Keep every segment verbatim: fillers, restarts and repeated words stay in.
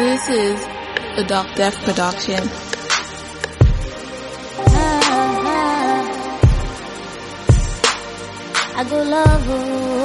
This is a Doc Def production. I go love her.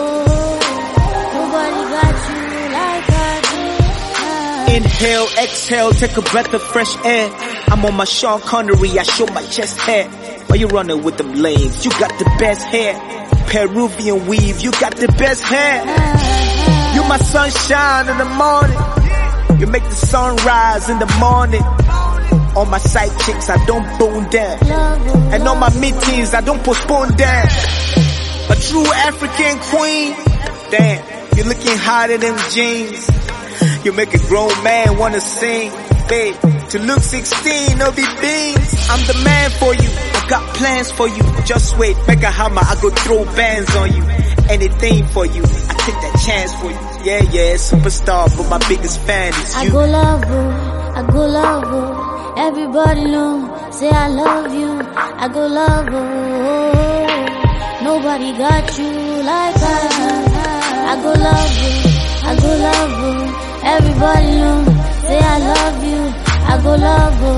Nobody got you like I do. Inhale, exhale, take a breath of fresh air. I'm on my Sean Connery, I show my chest hair. Why you running with them lanes? You got the best hair. Peruvian weave, you got the best hair. You my sunshine in the morning. You make the sun rise in the morning. On my side chicks, I don't bone down. And on my mid-teens, I don't postpone down. A true African queen. Damn, you're looking hotter than jeans. You make a grown man wanna sing. Babe, to look sixteen, no be beans. I'm the man for you, I got plans for you. Just wait, make a hammer, I go throw bands on you. Anything for you, I take that chance for you. Yeah, yeah, superstar, but my biggest fan is you. I go love her, I go love her. Everybody know, say I love you. I go love her. Nobody got you like I do. I go love her, I go love her. Everybody know, say I love you. I go love her.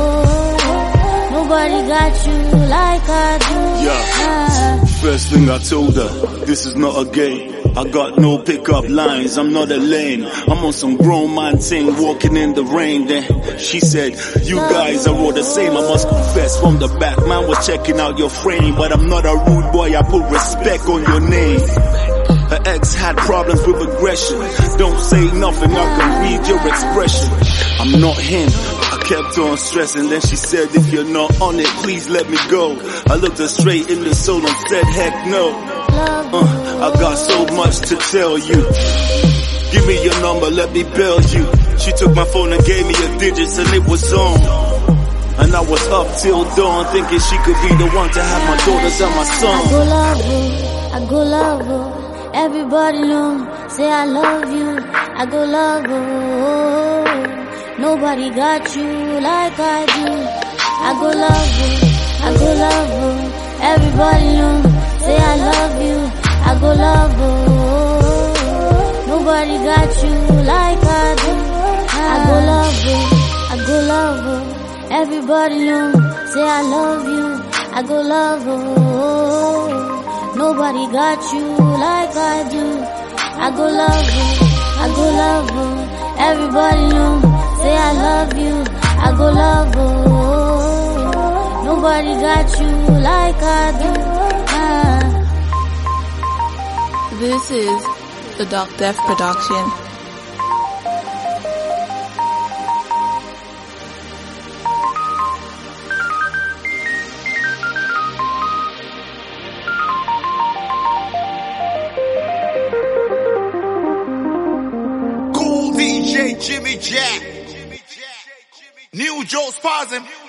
Nobody got you like I do. Yeah. First thing I told her, this is not a game. I got no pickup lines, I'm not a lane. I'm on some grown man thing, walking in the rain. Then she said, you guys are all the same. I must confess from the back, man was checking out your frame. But I'm not a rude boy, I put respect on your name. Her ex had problems with aggression. Don't say nothing, I can read your expression. I'm not him, I kept on stressing. Then she said, if you're not on it, please let me go. I looked her straight in the soul and said, heck no. Uh, I got so much to tell you. Give me your number, let me bail you. She took my phone and gave me a digits and it was on. And I was up till dawn thinking she could be the one to have my daughters and my son. I go love her, I go love her. Everybody know, say I love you. I go love her. Nobody got you like I do. I go love her, I go love her. Everybody know, say I love you. I go love her. Nobody got you like I do. I go love her, I go love her. Everybody know, say I love you. I go love her. Nobody got you like I do. I go love her, I go love her. Everybody know, say I love you. I go love her. Nobody got you like I do. Ah. This is a Doc Def production. Cool D J Jimmy Jack. New Joe Spasm.